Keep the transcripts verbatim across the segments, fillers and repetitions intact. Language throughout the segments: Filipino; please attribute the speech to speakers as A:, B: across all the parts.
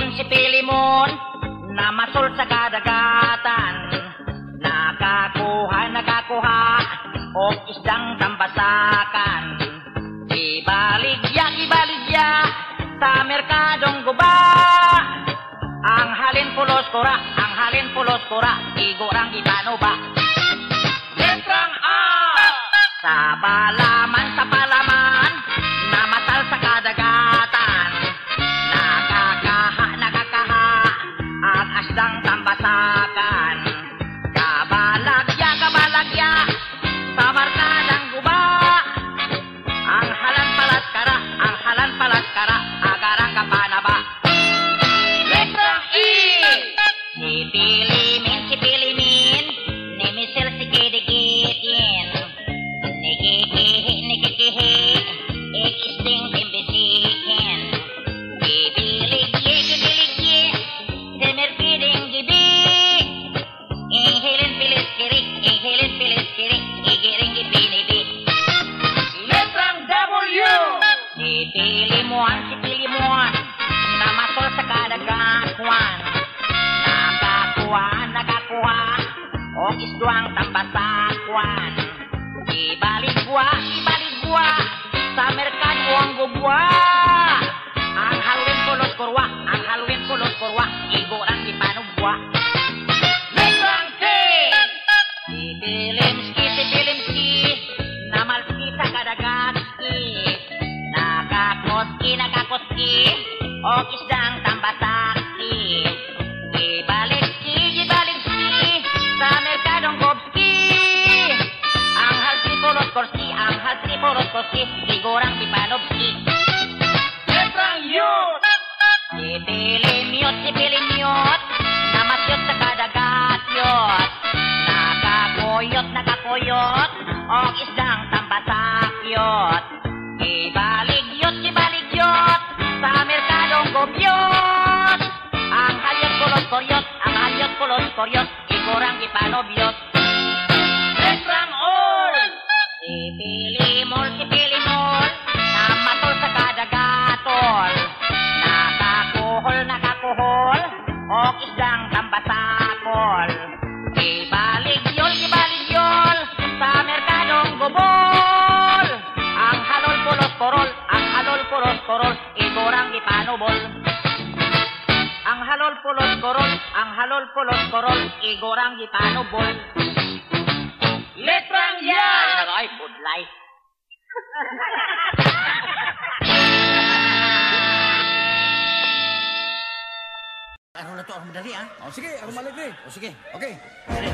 A: Pilimon si Pilimon, na masul sa kadagatan. Nakakuha, nakakuha, o isdang tambasakan. Ibaligya, ibaligya, sa merkadong guba. Ang halin pulos kura, ang halin pulos kura, igurang itano ba? Letrang A! Sa palaman, sa palaman, namasal sa kadagatan. Nakakaha, nakakaha, at asdang tambasakan. Kabalagya, kabalagya, sa markadang guba. Ang halan palas kara, ang halan palas kara, agarang kapanaba. Letrang E! Si Pilimin, si Pilimin, ni Michelle si Kidikitin. Nikikihi, nikikihi, ikisting timbisikin. Gibiligye, gibiligye, si Merkiding gibi. Ihilin pilis kiri, ihilin pilis kiri, igiring gibinibi. Letrang W! Si Pilimuan, si Pilimuan, namasol sa kadagatuan. Nakakuha, nakakuha, o isduang tambasakuan. Ibaligwa, ibaligwa, sa merkado ang gubwa. Ang halwin pulos kurwa, ang halwin pulos kurwa, igurang ipanubwa. Letrang K! Si Pilimski, si Pilimski, namalski sa kadagatski. Nakakoski, nakakoski, o isdang tambasaksi. Ibaligski, ibaligski, sa merkadong gobski. Ang halsi pulos korski, ang halsi pulos korski, igurang ipanubski. Letrang U! Si Pilimyot, si Pilimyot, namasyot sa kadagatyot. Nakakuyot, nakakuyot, o isdang tambasakyot. Ibaligyot, ibaligyot, sa merkadong gobyot. Ang halyot kulos koryot, ang halyot kulos koryot, igurang ipanobyot. Letrang O! Si Pilimol, si Pilimol, namatol sa kadagatol. Nakakuhol, nakakuhol, o isdang tambasakol. Ibaligyol, ibaligyol, sa merkadong gubol. Ang halol pulos korol, ang halol pulos korol, igurang ipanubol. Ang halol pulos korol, ang halol pulos korol, igurang ipanubol. Letrang yan! Ay, budlay.
B: Ano na to? Ako madali, ah?
C: O sige, ako maligri.
B: O sige.
C: Okay.
B: Dali.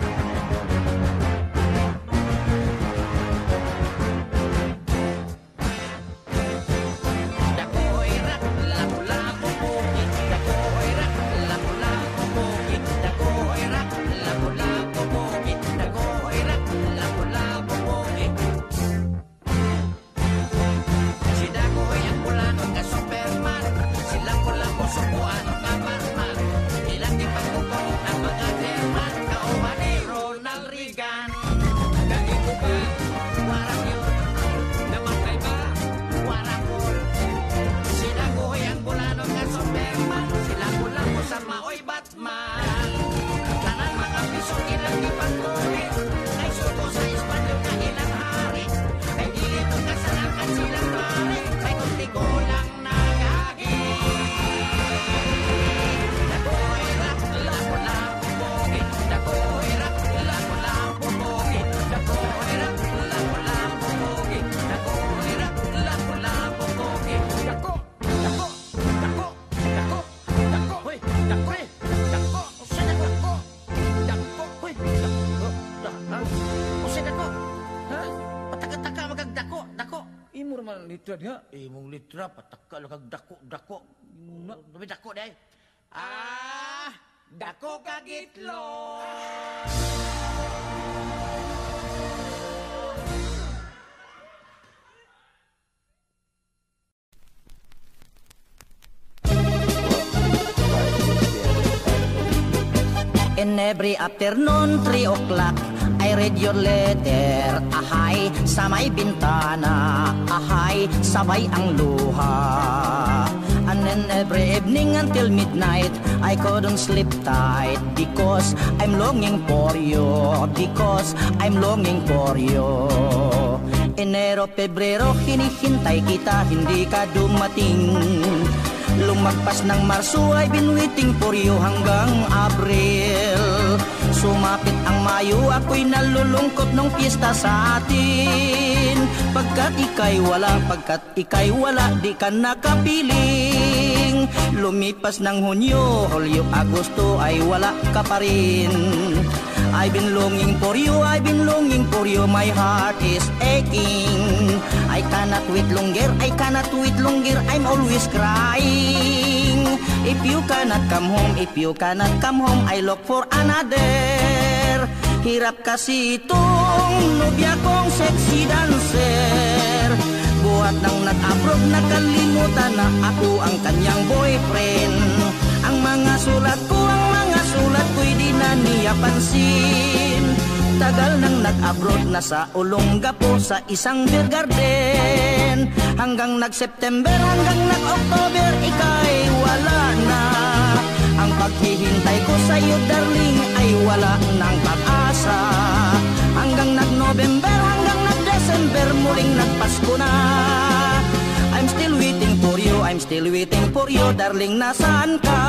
C: Litra dia.
B: Eh, mong litra, pataka lang kag dako-dako. Sabi dako day. Ah, dako kagitlo.
A: In every afternoon, three o'clock, I read your letter. Ahay, sa may bintana. Ahay, sabay ang luha. And then every evening until midnight I couldn't sleep tight because I'm longing for you, because I'm longing for you. Enero, Pebrero, hinihintay kita, hindi ka dumating. Lumagpas ng Marso, I've been waiting for you hanggang Abril. Sumapit ang Mayo, ako'y nalulungkot nung piyesta sa atin. Pagkat ika'y wala, pagkat ika'y wala, di ka nakapiling. Lumipas ng Hunyo, Hulyo, Agosto, ay wala ka pa rin. I've been longing for you, I've been longing for you, my heart is aching. I cannot wait longer, I cannot wait longer, I'm always crying. If you cannot come home, if you cannot come home, I look for another. Hirap kasi itong nobya kong sexy dancer. Buhat nang nag-abroad, nakalimutan na ako ang kanyang boyfriend. Ang mga sulat ko, ang mga sulat ko'y di na niya pansin. Tagal nang nag-abroad, nasa Olongapo sa isang beer garden. Hanggang nag-September, hanggang nag-October, ika'y wala na. Ang paghihintay ko sa'yo, darling, ay wala ng pag-asa. Hanggang nag-November, hanggang nag-December, muling nagpasko na. I'm still waiting for you, I'm still waiting for you, darling, nasaan ka?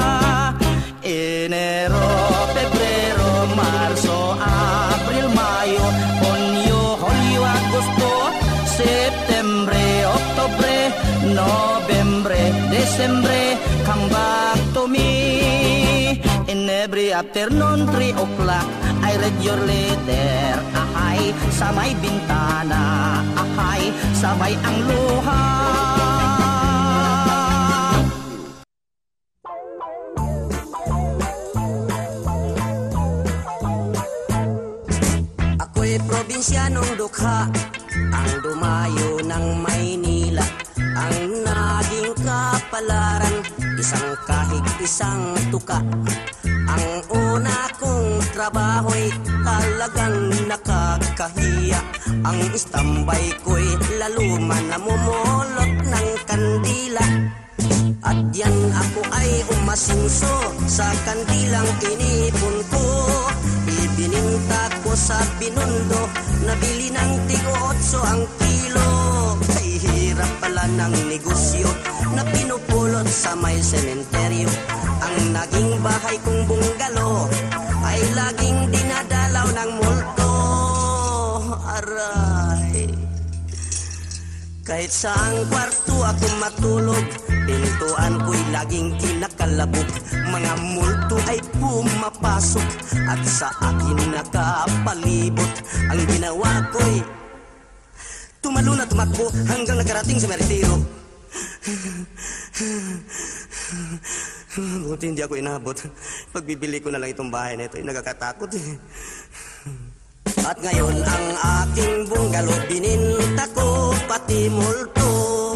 A: Enero, Pebrero, Marso, Abril, Mayo, Hunyo, Hulyo, Agosto, Septembre, Oktobre, Nobyembre, Desembre, come back to me. In every afternoon, three o'clock, I read your letter. Ahay, sa may bintana. Ahay, sabay ang luha.
D: Ako'y probinsyanong dukha, ang dumayo ng Maynila. Ang naging kapalaran, isang kahig, isang tuka. Ang una kong trabaho'y talagang nakakahiya. Ang istambay ko'y laluman na mumulot ng kandila. At yan ako ay umasinso sa kandilang inipon ko. Ibininta ko sa Binondo, nabili ng tigo-otso ang kilo. Kay hirap pala ng negosyo na pinupulot sa may sementeryo. Ang naging bahay kong bungalo ay laging dinadalaw ng multo. Aray, kahit saang kwarto ako matulog, pintuan ko'y laging kinakalabog. Mga multo ay pumapasok at sa akin nakapalibot. Ang ginawa ko'y tumalo na tumakbo hanggang nakarating sa Meritiro. Buti hindi ako inabot. Pagbibili ko na lang itong bahay na ito, ay nagkakatakot eh. At ngayon ang aking bungalo, bininta ko pati multo.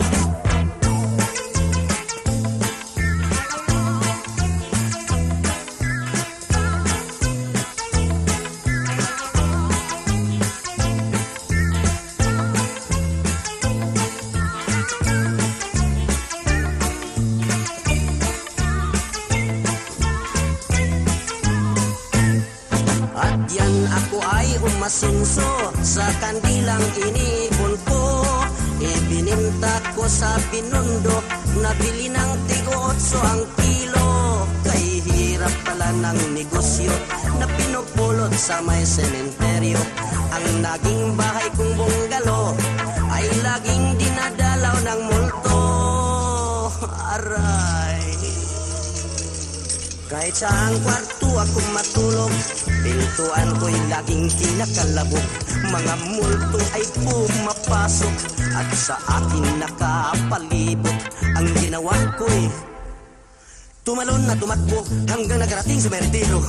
D: Masinso sa kandilang inipon ko. Ibininta ko sa Binondo, nabili ng tigo-otso ang kilo. Kay hirap pala ng negosyo na pinupulot sa may sementeryo. Ang naging bahay kong bungalo ay laging dinadalaw ng multo. Aray, kahit saang kwarto ako matulog, pintuan ko'y laging kinakalabog. Mga multo ay pumapasok at sa akin nakapalibot. Ang ginawa ko'y tumalon na tumakbo hanggang nakarating sa Meritiro.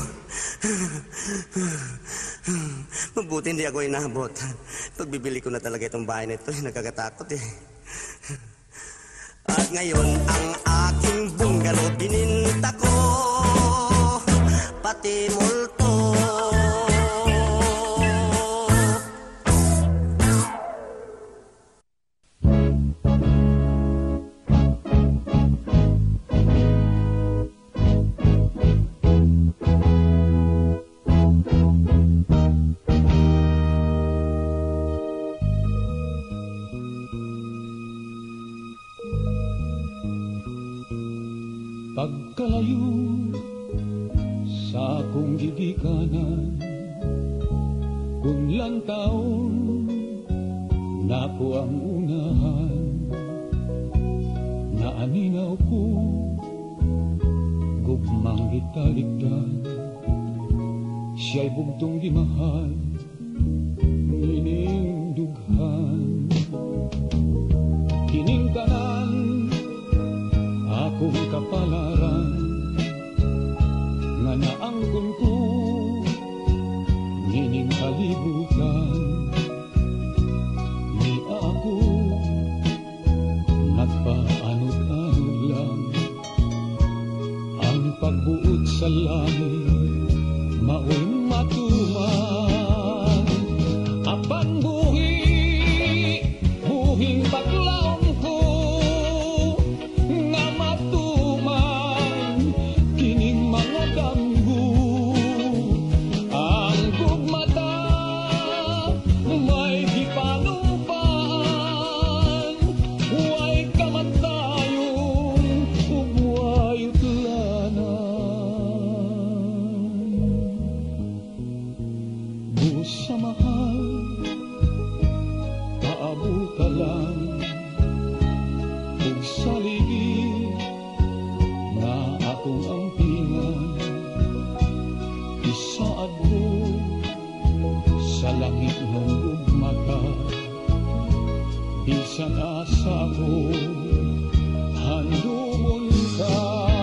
D: Mabuti hindi ako inabot. Pagbibili ko na talaga itong bahay na ito, nakakatakot eh. At ngayon ang aking bungalo, bininta ko pati multo.
E: Pagkalayo sa akong gigikanan, kung lang taon na ko ang unahan, na aninaw ko gugmang gitaligdan, siya'y bugtong di mahal, nining dughan. Kining tanan akong kapalaran, nga naangkon ko nining kalibutan. Ni ako nagpaanod-anod lang, ang pagbuot sa langit mao'y matuman. Apan buhi, buhing paglaom ko, nga matuman kining mga damgo. Ang gugmata may gipanumpaan, huwag kamatayon ug huwag utlanan. Busa mahal paabuta lang, ug saligi nga akong ampingan, isaad ko sa langit ng ugmata. Bisan asa ko handumon ka.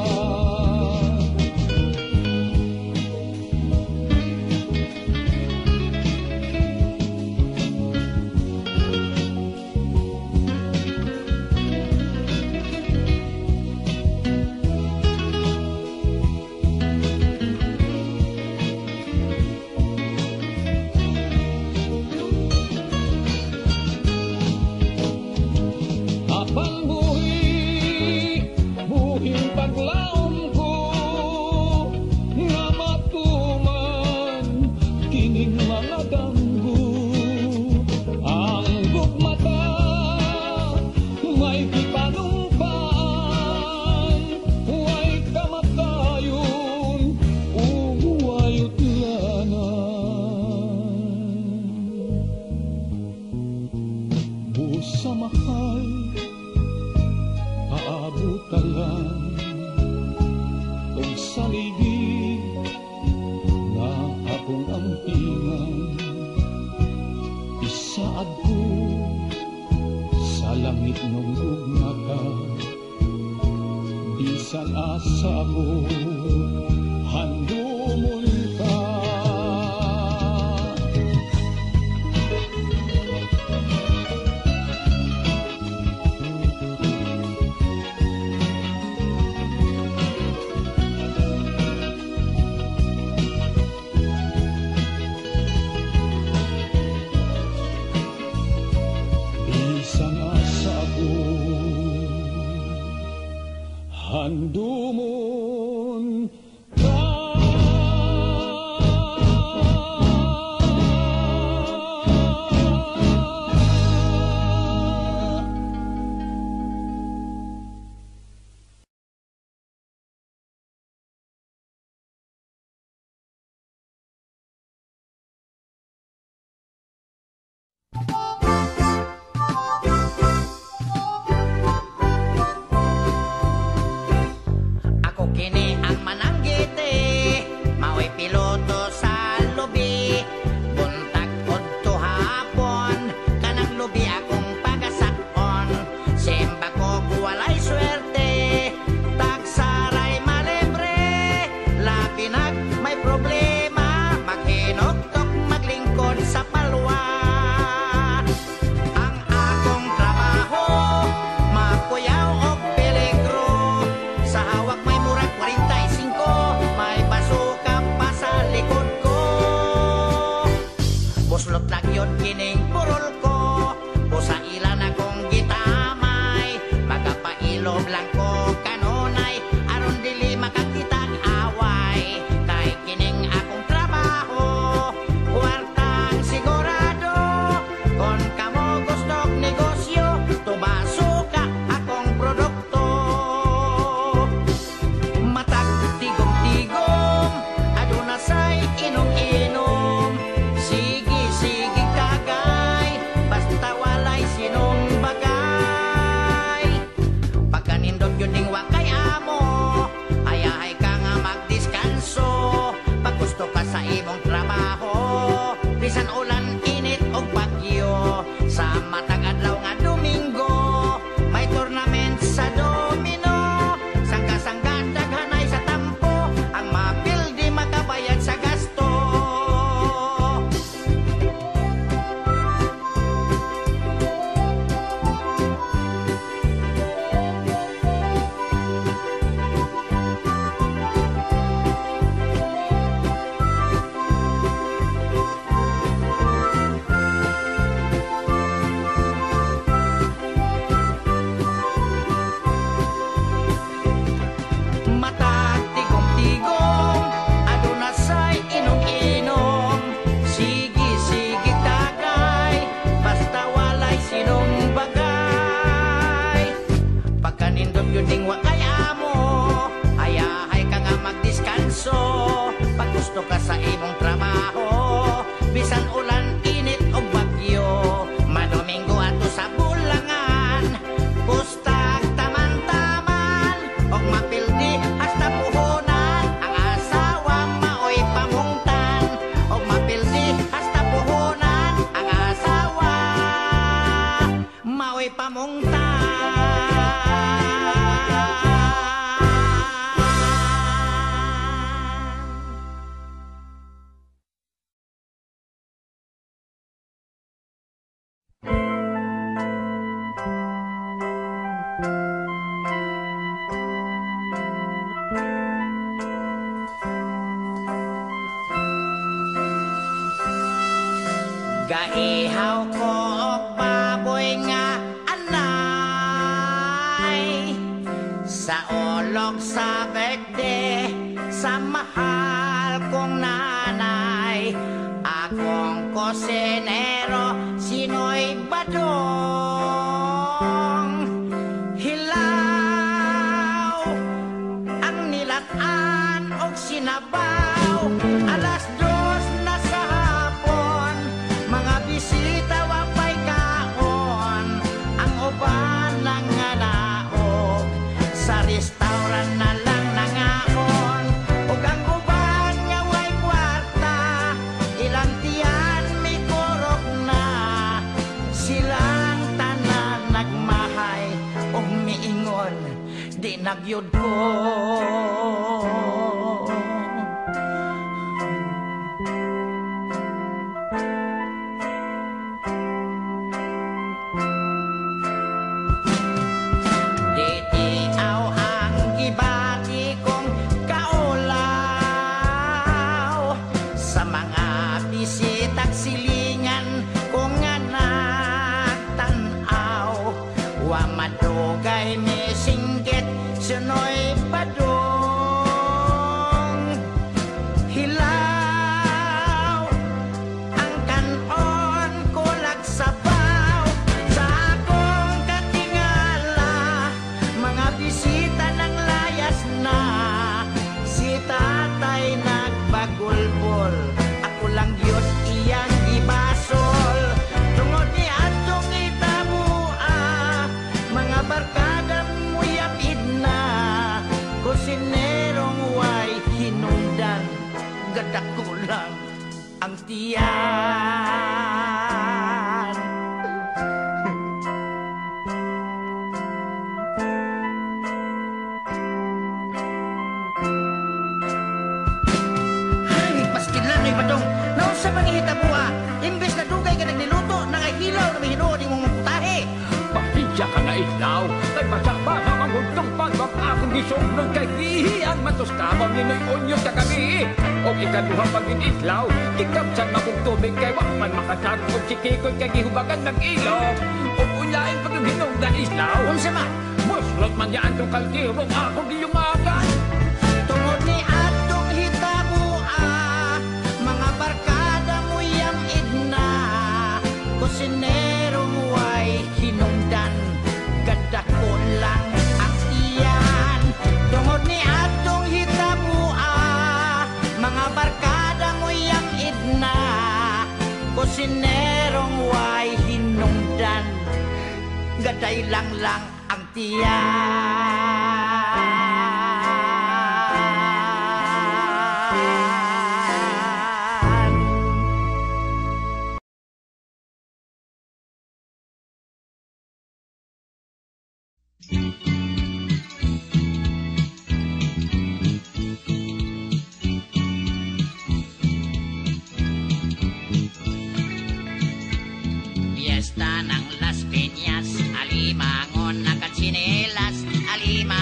E: Apan buhi, buhing paglaom ko, nga matuman kining mga damgo. Ang gugmata may gipanumpaan, huwag kamatayon ug huwag utlanan. Busa mahal paabutan ug saligi nga akong ampingan, isaad ko sa langit ng ugmata. Bisan asa ko handumon ka. Bisan asa ko handumon ka.
A: Ako kini ang mananggiti, mao'y piloto sa lubi. Buntag udto hapon, kanang lubi akong pagasakon. Simba ko walay swerte, tagsaray malibre. Labi nag may problema, maghinuktok maglingkod sa palwa. Ang akong trabaho, makuyaw og peligro. Sa hawak may murag forty-five, may basuka pa sa likod ko. Buslot lang yun kining burol ko, busa ilan akong gitamay. Magapailob lang ko kanunay, aron dili makakitag away. Kay kining akong trabaho, kwartang sigurado. Kon kamo gustong negosyo, tubasuka akong produkto. Mat
B: gusto ka sa imong trabaho, bisan ulan, init o bagyo, madomingo ato sa bulangan, pustag taman-taman, og mapildi hasta puhunan, ang asawa maoy pamungtan, og mapildi hasta puhunan, ang asawa maoy pamungtan. Gaihaw ko og baboy nga anay, sa olog sa birthday sa mahal kong nanay, akong kosinero sinoy badong, hilaw ang nilatan og sinabaw, alas dos na sa hapon, mga bisita wapay kaon, ang uban nanganaog, sa restaurant na lang nangaon, ug ang uban nga way kwarta, ilang tiyan may kurok na, silang tanan nagmahay ug miingon, di nagyud ko. Silingan kung nga nagtanaw, wa madugay mi singgit sunoy padong, hilaw ang kanon kulag sabaw, sa akong katingala mga bisita nang layas na, si tatay nagbagulbol, ako lang Diyos iyang ibasol, tungod ni atong itabua, mga barkada muyapid na, kusinerong way hinungdan, gadako lang ang tiyan. Ay, paskilan ay badong, naon sa pangihita buha, imbes na dugay ka nagliluto, nangahilaw na may hinuod yung mga putahe.
E: Pasensya ka na islaw, kay masaba na maghuntong pagbak akong gisong kay hihiyan matos kabang ninoy onyo sa kami. O ikaduha pagin islaw, ikapsan makong tubig kay wakman makasarong o sikikoy kay gihubagan ng ilog. O ulain pag yung hinong na islaw.
B: Unsa man?
E: Muslot man yaan tong kaldero akong giyumagan.
B: Tungod ni atong hitabua, mga barkada mo yang idna, kusinerong way hinungdan, gadako lang ang iyan. Tungod ni atong hitabua, mga barkada mo yang idna, kusinerong way hinungdan, gaday lang lang ang tiyan. Fiesta ng Las Piñas, alimangon na katsinelas, alimangon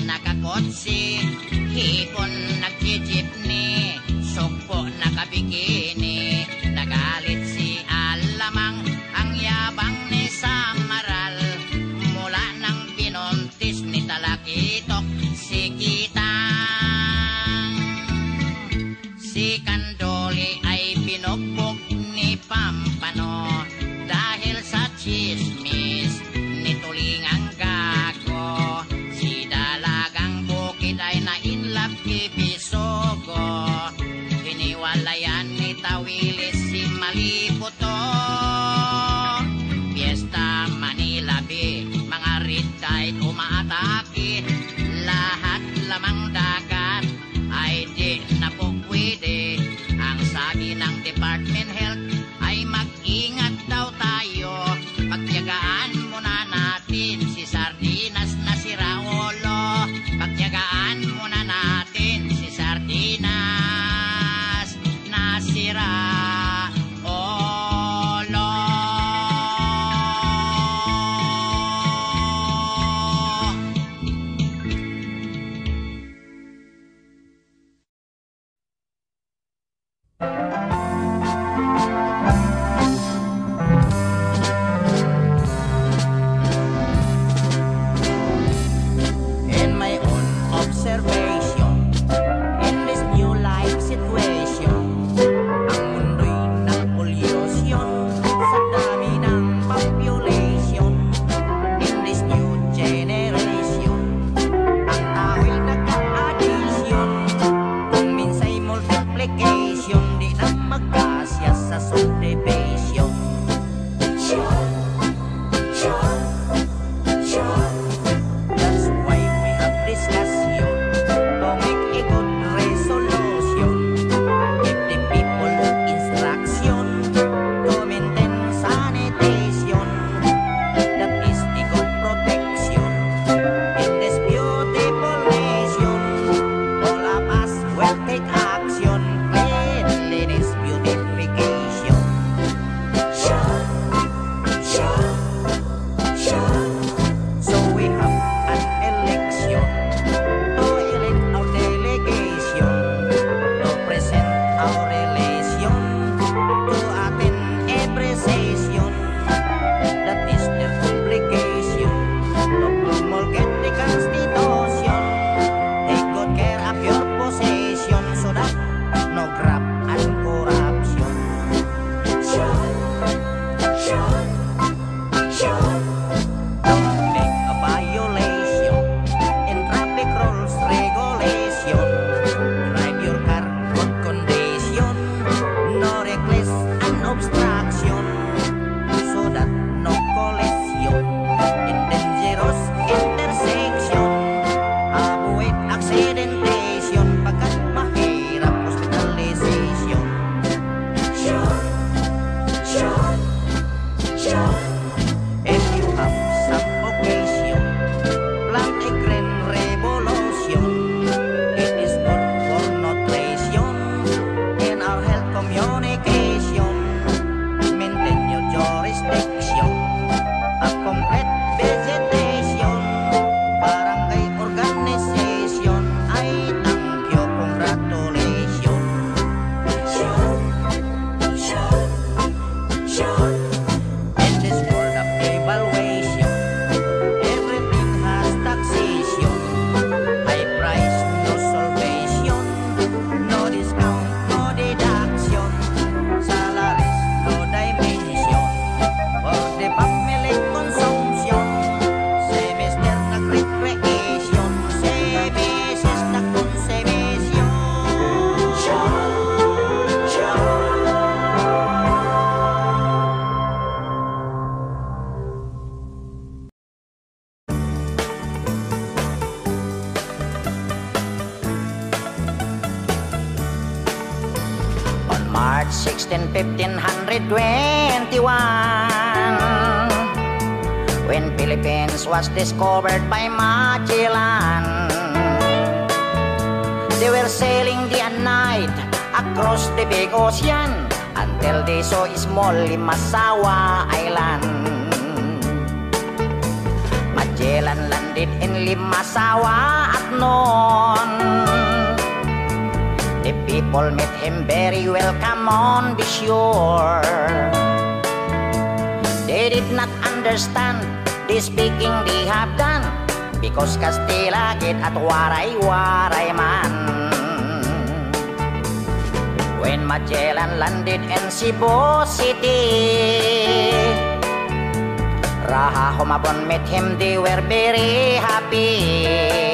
B: nakakotse, hipon nagjeepney, sugpo nakabikini, nagalit si Alamang, ang yabang ni Samaral, mula nang binuntis ni Talakitok si Kitang. Si Kandoli ay binugbog ni Pampano, dahil sa chismis ni Tulingang Gago. Si Dalagang Bukid ay nainlove kay Bisogo, hiniwalayan ni Tawilis si Malibuto. Fiesta Manila Bay, mga red tide umaatake, lahat lamang dagat ay di na po pwede. Ang sabi ng Department Health ay mag-ingat daw tayo, pagtiyagaan muna natin si Sardinas na si Raolo, pagtiyagaan muna natin si Sardinas na si Raolo.
A: In my own observation, in this new life situation, ang mundo'y nag-pollution sa dami ng population. In this new generation, ang tao'y nagka-addition, kung minsa'y multiplication, di na magkasya sa subdivision. That's why we have discussion to make a good resolution. Give the people instruction to maintain sanitation. That is the good protection in this beautiful nation. All of us will take action. Cleanliness beautification. So we have an election to elect our delegation, to present our relation, to attend every session. That is their obligation, to promulgate the Constitution. Take good care of your possession so that no graft and corruption. Don't make a violation in traffic rules regulation. Drive your car good condition, no reckless and obstruction, so that no collision in dangerous intersection. Avoid accidentation pagkat mahirap hospitalization. If you have some occasion, plant a green revolution. It is good for nutrition in our health communication. Maintain your jurisdiction, a complete vegetation. Barangay organization, I thank you, congratulations. In this world of evaluation, everything has taxation. High price, no salvation, no discount, no deduction. Salaries, no dimension for the family consumption. Semester nag-recreation, services na consumption. On March sixteenth, fifteen twenty-one, when Philippines was discovered by Magellan, they were sailing day and night across the big ocean until they saw small Limasawa Island. Magellan landed in Limasawa at noon. The people met him very welcome on the shore. They did not understand the speaking they have done, because Castilla get at waray-waray man. When Magellan landed in Cebu City, Raha Humabon met him, they were very happy.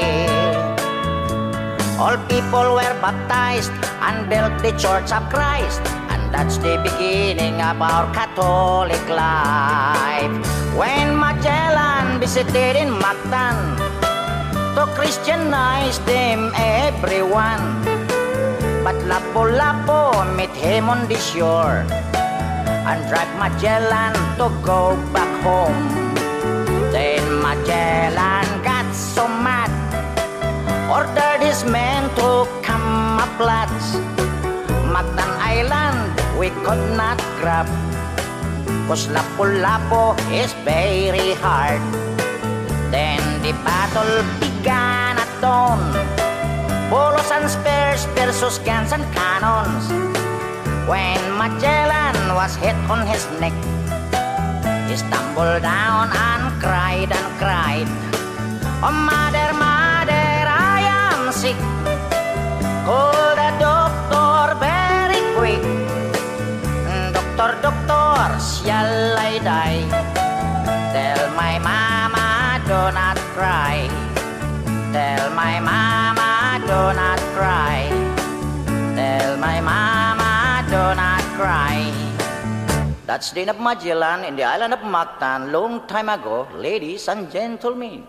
A: All people were baptized and built the Church of Christ, and that's the beginning of our Catholic life. When Magellan visited in Mactan to Christianize them everyone, but Lapu-Lapu met him on the shore and dragged Magellan to go back home. Then Magellan got so mad, ordered his men to come up lads. Mactan Island we could not grab, cause Lapu-Lapu is very hard. Then the battle began at dawn, bolos and spears versus guns and cannons. When Magellan was hit on his neck, he stumbled down and cried and cried, "Oh mother, mother, I am sick. Call the doctor very quick. Doctor, doctor, shall I die? Tell my mama do not cry. Tell my mama do not cry. Tell my mama do not cry." That's the end of Magellan in the island of Mactan long time ago, ladies and gentlemen.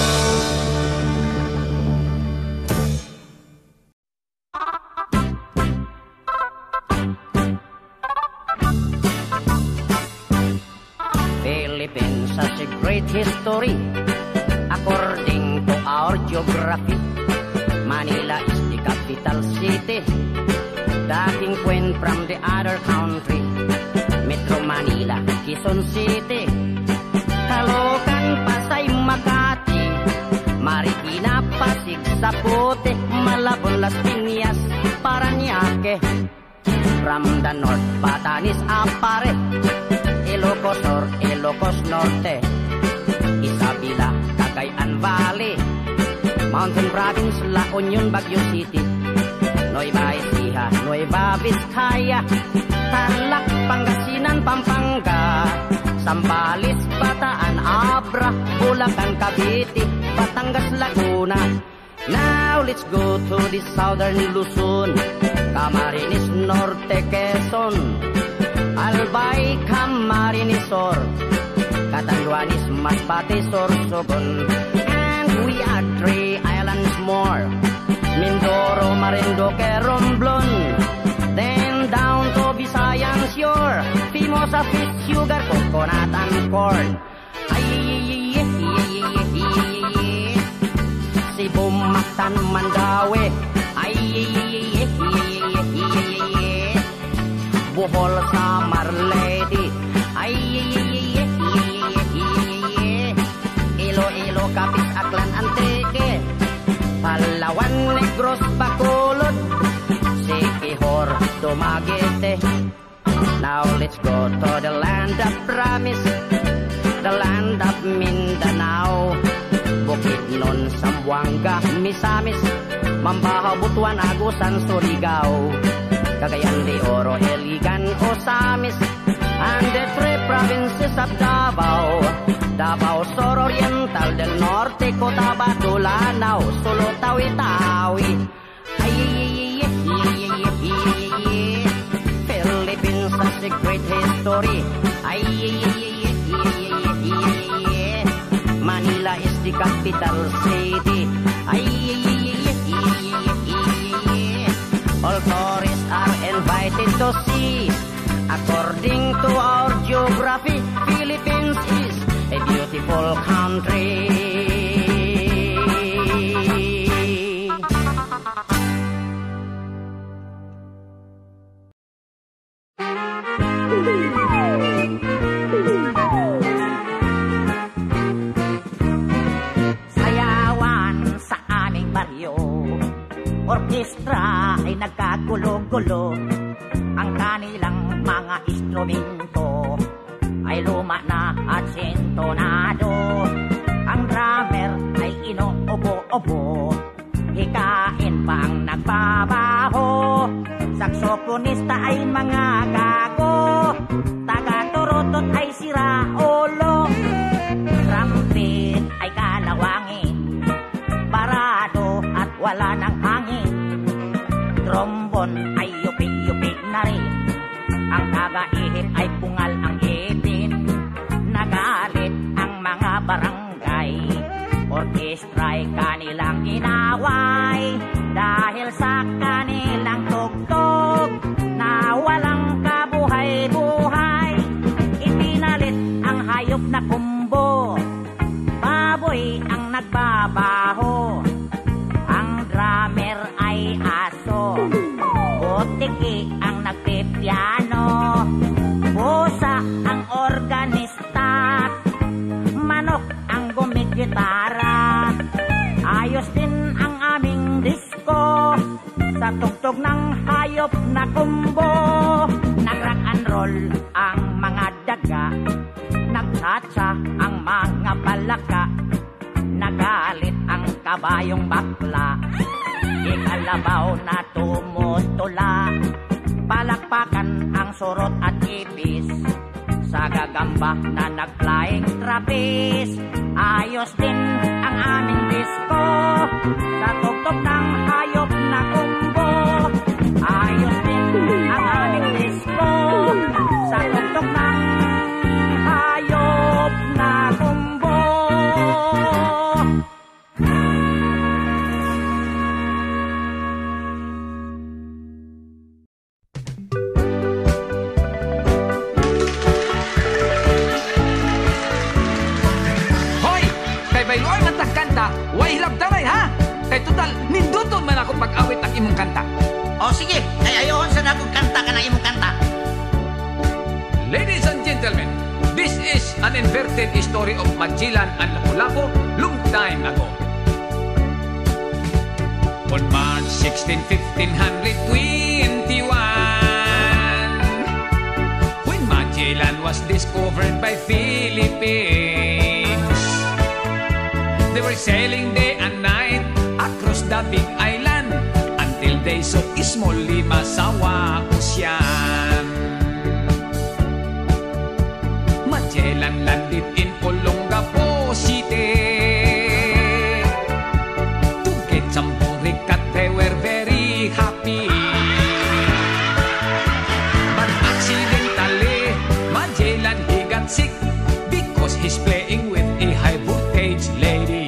A: Philippines has a great history according to our geography. Manila is the capital city, the king queen from the other country. Metro Manila, Quezon City, Caloocan, Pasay, Makati, Marikina, Pasig, Zapote, Malabon, Las Piñas, Parañaque. From the north, Batanes, Apare, Ilocos Sur, Ilocos Norte, Isabela, Cagayan Valley, Mountain Province, La Union, Baguio City, Nueva Ecija, Nueva Vizcaya, Tarlac, Pangasinan, Pampanga, Zambales, Bataan, Abra, Bulacan, Cavite, Batangas, Laguna. Now let's go to the southern Luzon, Camarines Norte, Quezon, Albay, Camarines Sur, Catanduanes, Masbate, Sorsogon, and we are three islands more, Mindoro, Marinduque, Romblon, then down to Visayan shore, Pimosa, fish, sugar, coconut, and corn. Ay, Cebu, Mactan, Mandaue, ay, Bohol, Samar, Leyte, ay, Iloilo, Capiz, Aklan, Antique, Palawan, Negros, Bacolod, Siquijor, Dumaguete. Now let's go to the land of promise, the land of Mindanao, Bukidnon, Zamboanga, Misamis, Mambahaw, Butuan, Agusan, Surigao, Cagayan de Oro, Iligan, Osamis, and the three provinces of Davao, Davao Sur Oriental, del Norte, Cotabato, Lanao, Sulu, Tawi-Tawi. Ay, Philippines has a great history. Ay, Manila is the capital city. Ay, all tourists are invited to see. According to our geography, Philippines is a beautiful country.
B: orkestra ay nagkagulo-gulo. Ang kanilang mga instrumento ay luma na at sintonado. Ang drummer ay inuubo-ubo, hikain pa ang nagbabaho. Saksoponista ay mga gago, taga-turutot ay sira-ulo. Trumpet ay kalawangin, parado at wala ng hangin. Trombon ay yupi-yupi na rin, ang taga-ihip ay pungal ang ipin. Nagalit ang mga barangay, orkestra'y kanilang inaway. Dahil sa kanilang tugtog na walang kabuhay-buhay, ipinalit ang hayop na kumbo, baboy ang nagbabaho. Ang drummer ay aso, butiki ang nagpipiano, busa ang organista, manok ang gumigitara. Ayos din ang aming disco sa tugtog ng hayop na kumbo. Nag-rock and roll ang mga daga, nagtsatsa ang mga palaka. Nagalit ang kabayong bakla, ikalabaw na tumutula. Palakpakan ang surot at ipis, sa gagamba na nag-flying trapeze. Ayos din ang aming disco sa tugtog ng hayop na kumbo. Ayos din ang aming disco sa tugtog ng hayop na kumbo.
E: Bayloy man tagkanta, way hilab taray ha? Kay total, ninduton man ako pag-awit ang imong kanta.
B: O sige, ay ayoon sa nakong kanta ka na imong kanta.
E: Ladies and gentlemen, this is an inverted story of Magellan and Lapu-Lapu long time ago. On March sixteenth, fifteen twenty-one, when Magellan was discovered by Philippines, they were sailing day and night across the big island until they saw Istmo Limasawa Ocean. Magellan landed in Olongapo City. To get some boricat, they were very happy. But accidentally, Magellan he got sick because he's playing with a high voltage lady.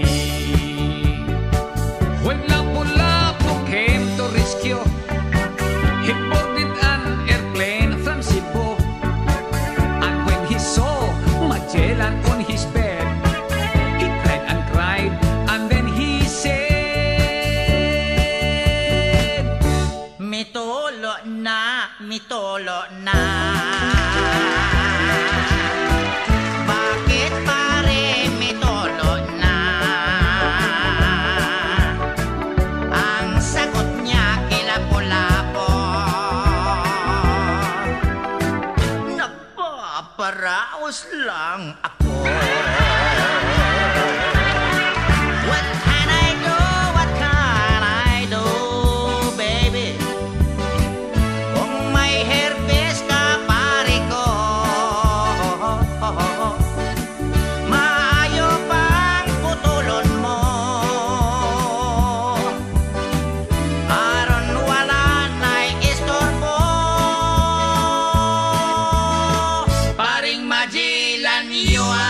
E: When Lapu-Lapu came to rescue, he boarded an airplane from Cebu. And when he saw Magellan on his bed, he cried and cried, and then he said,
B: Mitolo na, mitolo na. Bakit pare mitolo na? Ang sagot niya kila Lapu-Lapu, nagpaparaos lang ako. What can I do? What can I do, baby? Kung may herpes ka, pare ko, maayo pang putulon mo. Aron wala na'y istorbo. Paring Magellan, you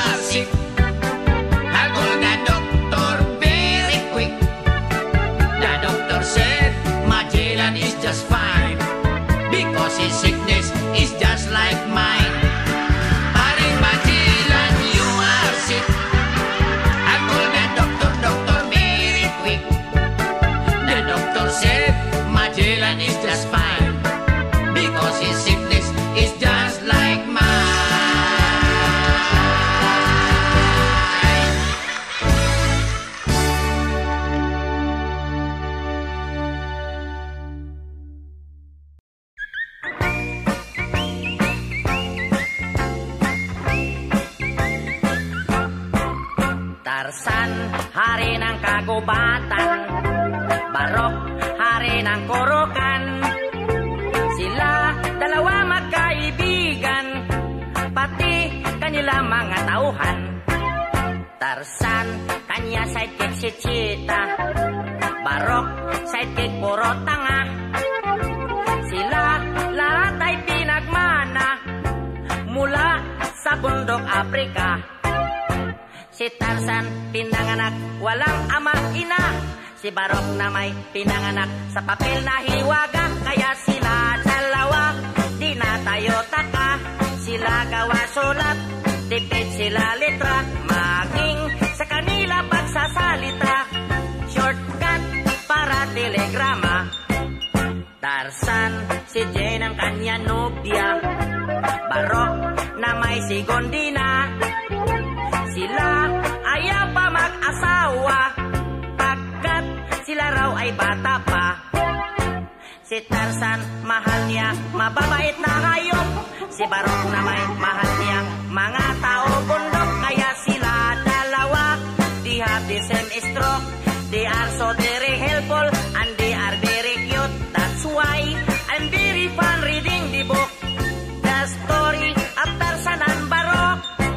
B: Tarzan, hari ng kagubatan. Barok, hari ng kurukan. Sila dalawa magkaibigan, pati kanila mga tauhan. Tarzan, kanya sidekick si Cheetah. Barok, sidekick puro tanga. Sila lahat ay pinagmana mula sa bundok Afrika. Si Tarzan pinanganak walang ama ina. Si Barok na may pinanganak sa papel na hiwaga. Kaya sila dalawa di na tayo taka. Sila gawa sulat, tipid sila letra. Maging sa kanila pagsasalita, shortcut para telegrama. Tarzan, si Jane ang kanya nobya. Barok na may si Gondina. Sila ayaw pa mag-asawa, pagkat sila raw ay bata pa. Si Tarzan, mahal niya mababait na hayop. Si Barok na may mahal niya mga tao bundok. Kaya sila dalawa, they have the same stroke. They are so very helpful and they are very cute. That's why I'm very fun reading the book, the story of Tarzan and Barok.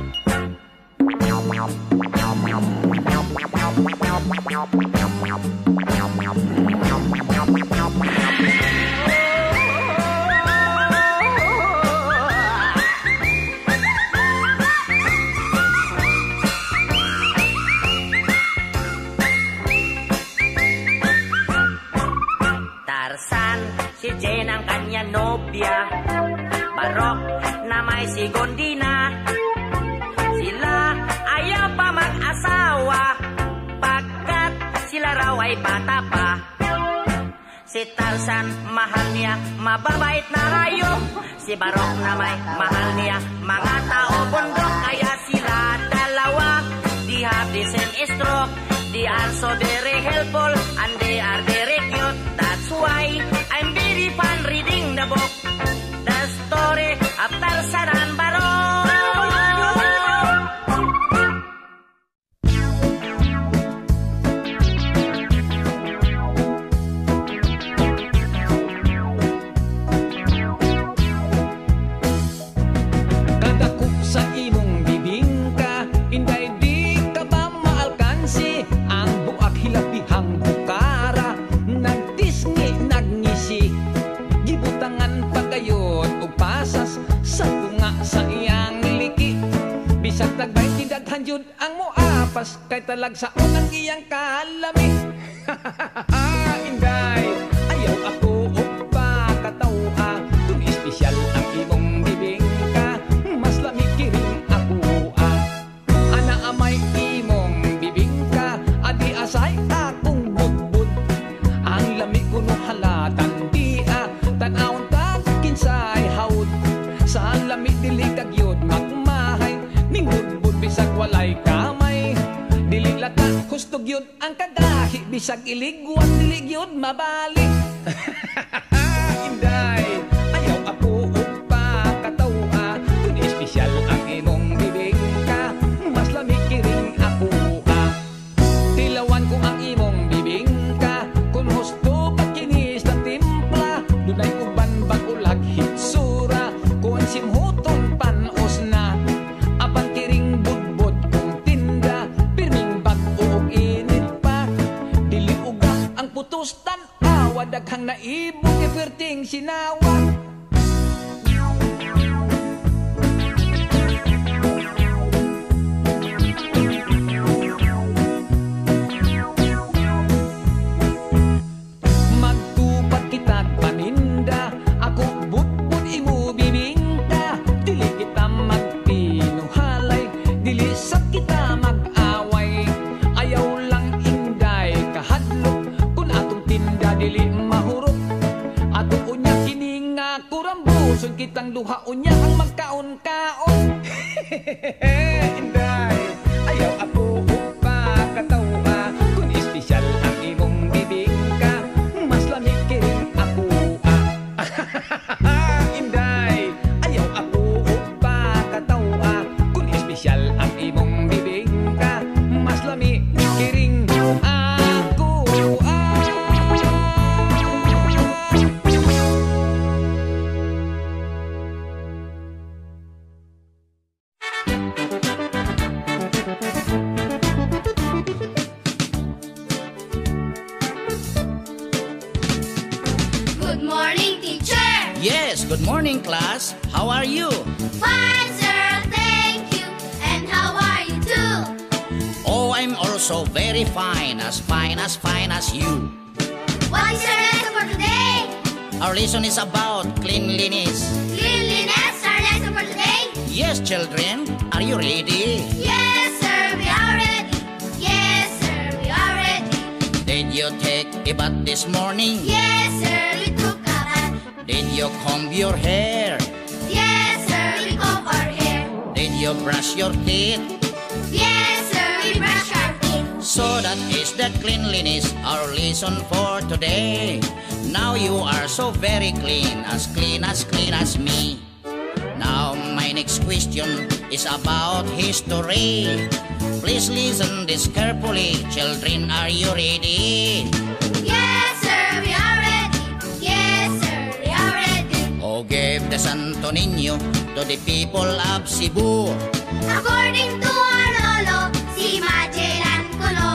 B: Tarzan, si Jane ang kanya nobya. Barok na may si Gondina. Sila ayaw pa mag-asawa, pagkat sila raw ay bata pa. Si Tarzan, mahal niya mababait na hayop. Si Barok na may mahal niya mga tao bundok. Kaya sila dalawa, they have the same stroke. They are so very helpful and they are very cute. That's why I'm very fun reading the book, the story of Tarzan and Barok.
E: Kadako sa imong bibingka, inday di ka ba maalkansi? Ang buak hilapihang bukara, nagtisngi nagngisi. Gibutangan pagayod o pasas sa tunga sa iyang liki. Bisag tagbay tidaghan jud ang muapas, kay talag sa unang iyang kalami. Inday, ayaw ako o pakatawa, kung espesyal ang imong bibingka, mas lamig kiring ako ah. Ana amay imong bibingka, adi asay akong budbud. Ang lamig ko no halatan di ah, tanawon tag kinsay haud. Sa lamig dili kagyod magmahay, ning budbud bisag walay kamay. Dili lata hustog yun ang kagahi, bisag iligwat dili gyud mabalik. Inday, ayaw ako upa katawa, kung espesyal ang imong bibingka, mas lamig kiring ako ah. Tilawan ko ang imong bibingka, kung husto pagkinis na timpla, dunay uban bagulag hitsura, kung simhuton panos na, apan kiring budbud kung tinda, pirming bag-uog init pa, dili uga ang putos tan-awa, daghang naibog iperting sinawa. Magtupat kitag paninda, ako budbud imo bibingka, dili kita magpinuhalay, dili sa kita mag-away. Ayaw lang inday kahadlok, kung atong tinda dili mahurot. Ato unya kini nga kurambuson, kitang duha unya ang magkaon-kaon. Inday, ayaw ako upa katawa, kung espesyal ang imong bibingka, mas lamig kiring ako ah. Inday, ayaw ako upa katawa, kung espesyal ang imong bibingka, mas lamig
F: morning, teacher.
A: Yes, good morning, class. How are you?
F: Fine, sir, thank you. And how are you too?
A: Oh, I'm also very fine, as fine as fine as you.
F: What is your lesson for today?
A: Our lesson is about cleanliness.
F: Cleanliness, our lesson for today?
A: Yes, children. Are you ready?
F: Yes, sir, we are ready. Yes, sir, we are ready.
A: Did you take a bath this morning?
F: Yes, sir, we took a bath.
A: Did you comb your hair?
F: Yes, sir, we comb our hair.
A: Did you brush your teeth?
F: Yes, sir, we brush our teeth.
A: So that is the cleanliness, our lesson for today. Now you are so very clean, as clean as clean as me. Now my next question is about history. Please listen this carefully. Children, are you ready?
F: Yes, sir, we are ready. Yes, sir, we are ready.
A: Oh, give the Santo Niño to the people of Cebu.
F: According to our lolo, si Magellan Kulo,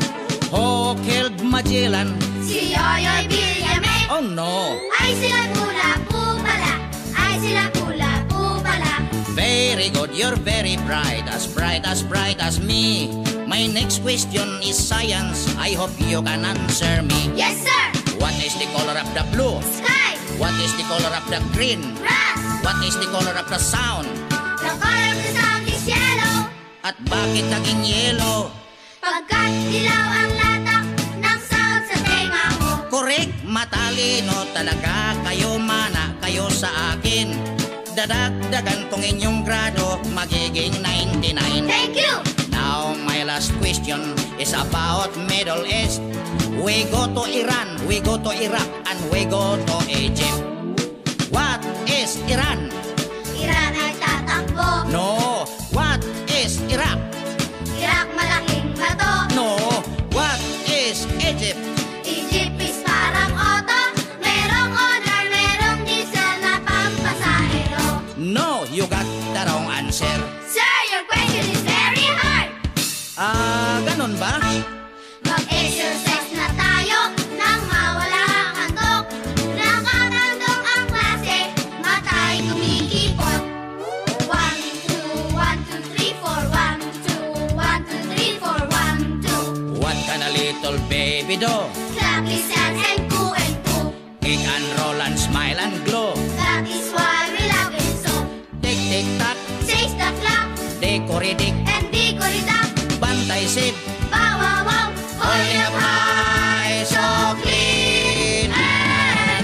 A: Who killed Magellan?
F: si Yoyoy Villame,
A: Oh no!
F: ay sila pula po pala, ay sila pula po pala.
A: Very good, you're very bright, as bright as bright as me. My next question is science. I hope you can answer me.
F: Yes, sir.
A: What is the color of the blue?
F: Sky,
A: What is the color of the green?
F: grass,
A: What is the color of the sound?
F: the color of the sound is yellow.
A: At bakit naging yellow?
F: Pagkat dilaw ang latak ng sound sa tenga mo.
A: Correct, matalino talaga kayo, mana kayo sa akin. Dadagdagan kong inyong grado, magiging ninety-nine.
F: Thank you.
A: Now, my last question is about Middle East. We go to Iran, we go to Iraq, and we go to Egypt. What is Iran?
F: Iran ay tatakbo.
A: No. What is Iraq?
F: Iraq malaking bato.
A: No. What is Egypt?
F: Egypt is parang auto. Merong honor, merong diesel na pampasahero.
A: No, you got the wrong answer.
F: Sir, your question is very hard.
A: Ah, ganun ba?
F: Mag-exercise na tayo nang mawala ang antok. Nakakandong ang klase, matay kumikipot. One, two, one, two, three, four. One, two, one, two, three, four. One, two.
A: What can a little baby do?
F: Clap his hands and coo and coo.
A: Kick and roll and smile and glow.
F: That is why we love it so.
A: Tick, tick, tack,
F: Says the clock
A: dekoridik,
F: and digorita.
A: bantay sip,
F: Wow, wow, wow.
A: holding up high, so clean and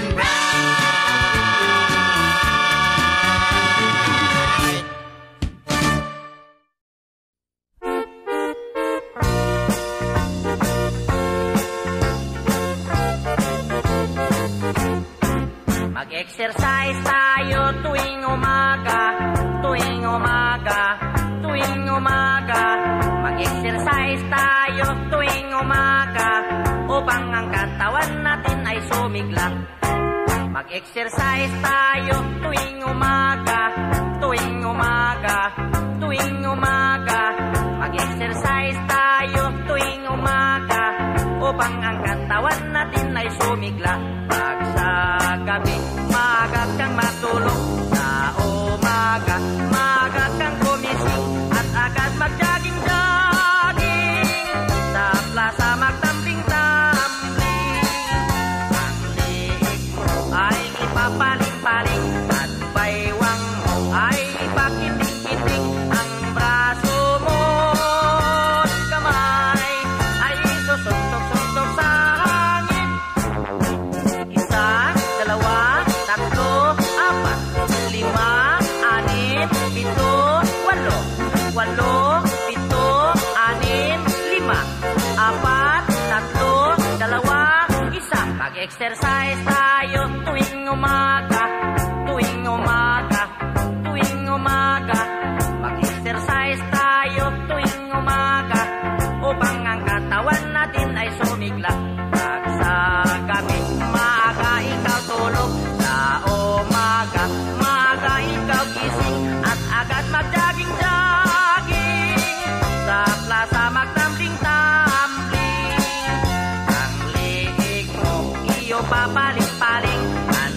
A: bright.
B: Mag-exercise tayo tuwing umaga, tuwing umaga, tuwing umaga. Mag-exercise tayo tuwing umaga, upang ang katawan natin ay sumigla. Mag-exercise tayo tuwing umaga, tuwing umaga, tuwing umaga. Mag-exercise tayo tuwing umaga, upang ang katawan natin ay sumigla. Pag sa gabi, maaga kang matulog. Sa umaga, maaga kang gumising, at agad mag-jogging-jogging. Sa plaza magtambling-tambling. Ang liig mo ay ipapaling-paling, at baywang mo ay ipakiting-kiting. Ang braso mo at kamay ay susuntok-suntok sa hangin. Isa, dalawa, tatlo, apat, lima, anim, pito, walo. Walo, pito, anim, lima, apat, tatlo, dalawa, isa. Mag-exercise tayo tuwing umaga, tuwing umaga, tuwing umaga. Mag-exercise tayo tuwing umaga, upang ang katawan natin ay sumigla. Pag sa gabi, maaga ikaw tulog. Sa umaga, maaga ikaw gising, at agad mag-jogging-jogging. Sa plaza magtambling-tambling. Ang liig mo iyo papaling-paling,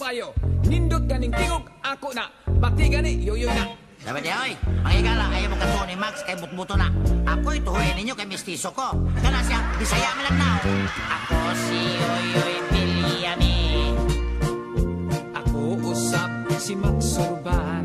E: maayo. Nindot ganing tingog, ako na. Bati gani, yoyoy na.
B: Dapat di, oy. Ang igala, ayaw mo katuon ni Max kay butbuto na. Ako'y tuhoy ninyo kay mistiso ko. Kana siya, Bisaya man lang now. Ako si Yoyoy Villami.
E: Ako usap si Max Urban.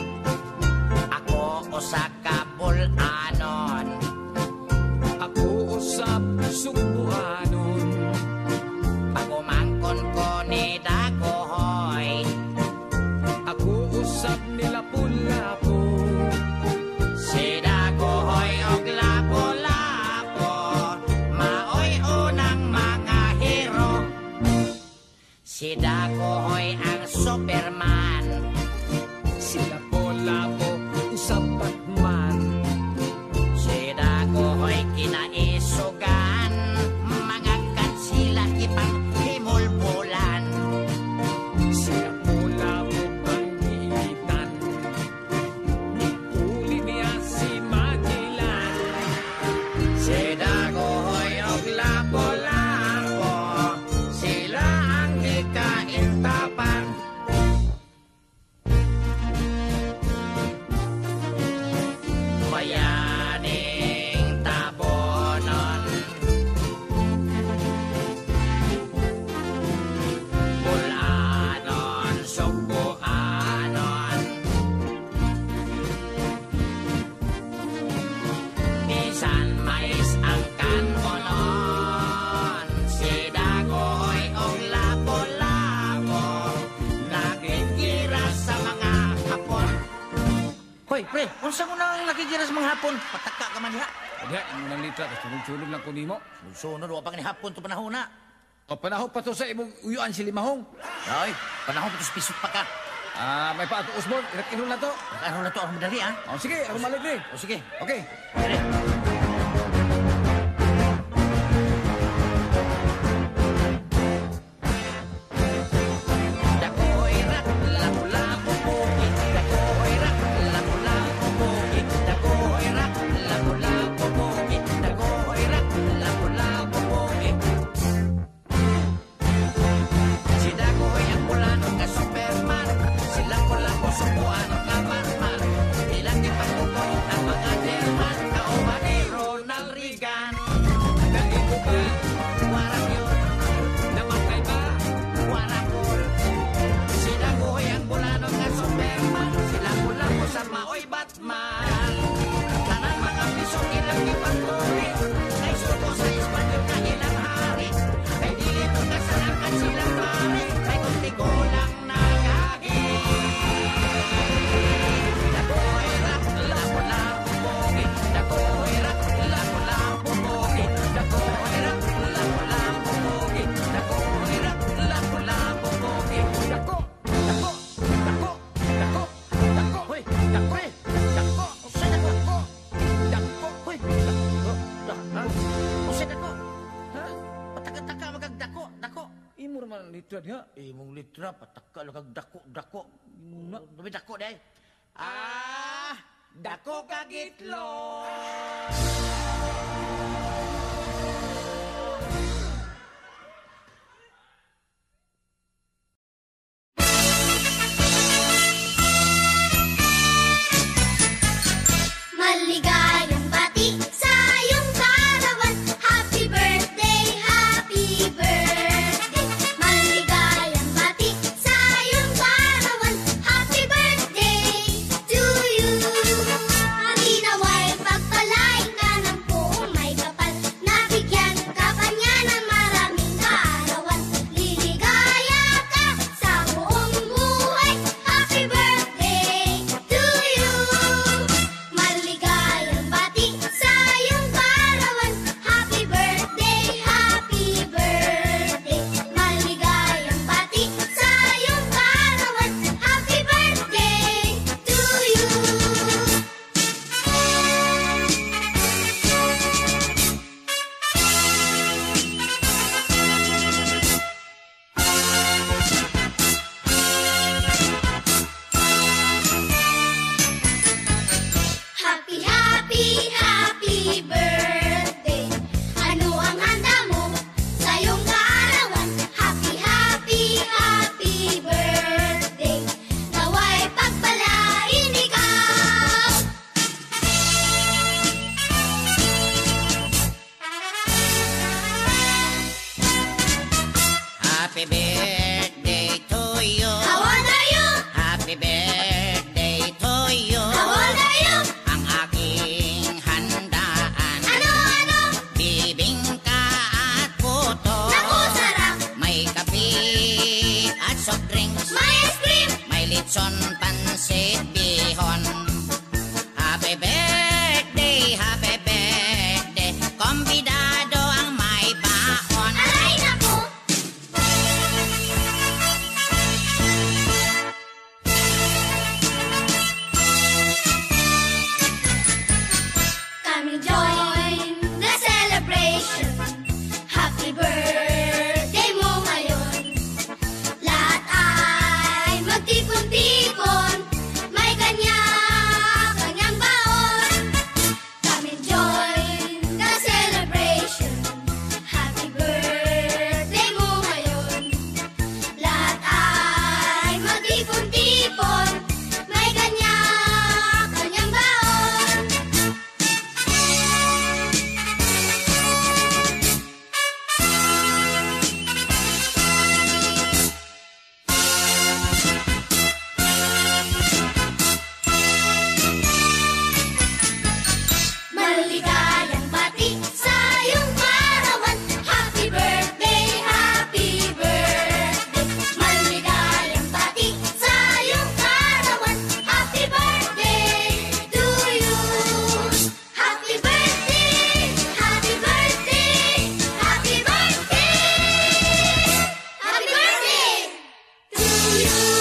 B: Ako usa ka bulanon.
E: Ako usap Sugbuanon.
B: Pagumangkon ko ni Dagohoy.
E: Ako usap ni Lapu-Lapu.
B: Si Dagohoy og Lapu-Lapu. Maoy unang mga hero. Si Dagohoy ang Superman.
E: Si Lapu-Lapu usap Batman.
B: Si Dagohoy kinaisugan. Mga kansila ipang himulbulan.
E: Si Lapu-Lapu pangitan. Uli niya si Magellan.
B: Si Dagohoy og Lapu-Lapu. Sila ang ikaintapan. Bayaning tabonon. Bulanon, Sugbuanon. Bisan mais ang kanonon. Si Dagohoy og Lapu-Lapu. Nakikira sa mga hapon. Hoy, pre, unsa mo nang nakikira sa mga hapon? Pataka ka man diha.
E: Kaya, imo nang litra, kasi sunod-sunod lang ko nimo.
B: Sunod, wa pa ni hapon to panahon na.
E: O panahon pa to sa imong uyuan si Limahong.
B: Ay, panahon pa to spisok pa ka.
E: Ah, may pa ato Usbon, inak-inon na to.
B: Ano na to, ang madali ha?
E: O sige, ako malik ni.
B: O sige,
E: Okay.
B: dire. Dagohoy rak, lapu-lapu bukit. Dagohoy rak, lapu-lapu bukit. Dagohoy rak, lapu-lapu bukit. Dagohoy rak, lapu-lapu bukit. Si Dagohoy ang bulanon ka Superman. Si Lapu-Lapu Sugbuanon ka Batman. Ilang ipagkukulit ang mga German. Kauban ni Ronald Reagan.
E: Naigo ba?
B: Warang yun,
E: Namatay ba?
B: warang yun. Si Dagohoy ang bulanon ka Superman. Si Lapu-Lapu sa maoy Batman. Tanan mga pisong ilang ipagkulit. Kay suko sa Espanyol ka ilang hari. Kay dilito ka sa langkat silang pare. Kay kunti ko lang nagahi. Dagohoy rak, lapu-lapu bukit. Dagohoy rak, lapu-lapu bukit. Dagohoy rak, lapu-lapu bukit. Dagohoy rak, lapu-lapu bukit.
E: Dako! Dako! Dako! Dako! Dako!
B: Hoy, dako eh. Dako. Usa dako.
E: Dako!
B: Hoy, dako. Ha? Usa dako.
E: Ha?
B: Pataka-taka magagdako, dako.
E: Imo naman litra diha.
B: Eh, mong litra, pataka lang kag dako, dako. Muna, dami dako day. Ah, dako kagitlo.
F: Maligayang bati sa iyong karawan. Happy birthday, happy birthday. Maligayang bati sa iyong karawan. Happy birthday to you. Ang inaway pag you.